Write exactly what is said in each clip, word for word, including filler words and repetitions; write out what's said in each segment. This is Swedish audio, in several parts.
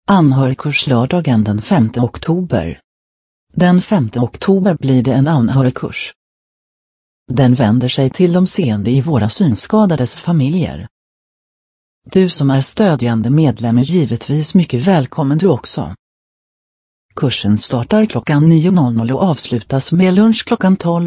Anhörigkurs lördagen den femte oktober. Den femte oktober blir det en anhörigkurs. Den vänder sig till de seende i våra synskadades familjer. Du som är stödjande medlem är givetvis mycket välkommen du också. Kursen startar klockan nio och avslutas med lunch klockan tolv.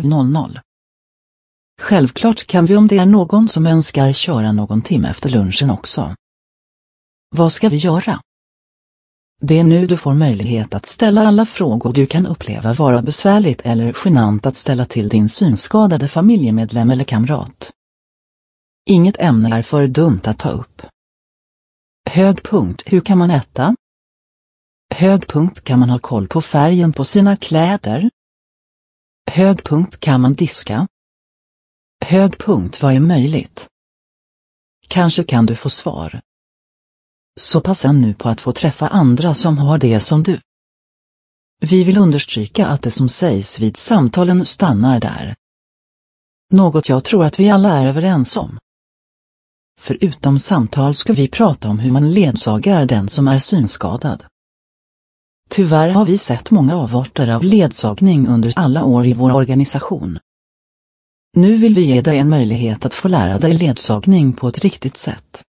Självklart kan vi om det är någon som önskar köra någon timme efter lunchen också. Vad ska vi göra? Det är nu du får möjlighet att ställa alla frågor du kan uppleva vara besvärligt eller genant att ställa till din synskadade familjemedlem eller kamrat. Inget ämne är för dumt att ta upp. Högpunkt, hur kan man äta? Högpunkt, kan man ha koll på färgen på sina kläder? Högpunkt, kan man diska? Högpunkt, vad är möjligt? Kanske kan du få svar. Så passa nu på att få träffa andra som har det som du. Vi vill understryka att det som sägs vid samtalen stannar där. Något jag tror att vi alla är överens om. Förutom samtal ska vi prata om hur man ledsagar den som är synskadad. Tyvärr har vi sett många avarter av ledsagning under alla år i vår organisation. Nu vill vi ge dig en möjlighet att få lära dig ledsagning på ett riktigt sätt.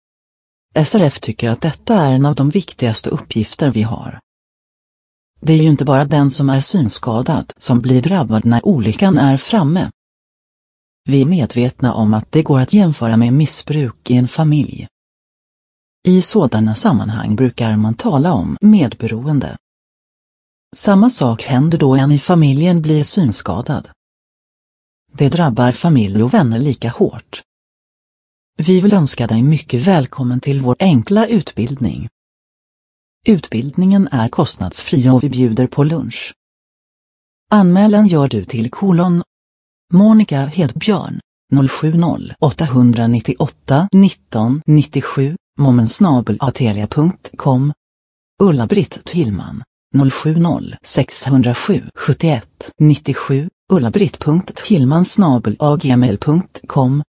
S R F tycker att detta är en av de viktigaste uppgifter vi har. Det är ju inte bara den som är synskadad som blir drabbad när olyckan är framme. Vi är medvetna om att det går att jämföra med missbruk i en familj. I sådana sammanhang brukar man tala om medberoende. Samma sak händer då en i familjen blir synskadad. Det drabbar familj och vänner lika hårt. Vi vill önska dig mycket välkommen till vår enkla utbildning. Utbildningen är kostnadsfri och vi bjuder på lunch. Anmälan gör du till kolon Monica Hedbjörn noll sju noll åtta nio åtta nitton nittiosju mommen snabel atelia punkt com Ulla-Britt Tillman noll sju noll sex noll sju sjuttioett nittiosju ullabritt punkt tillman snabel gmail punkt com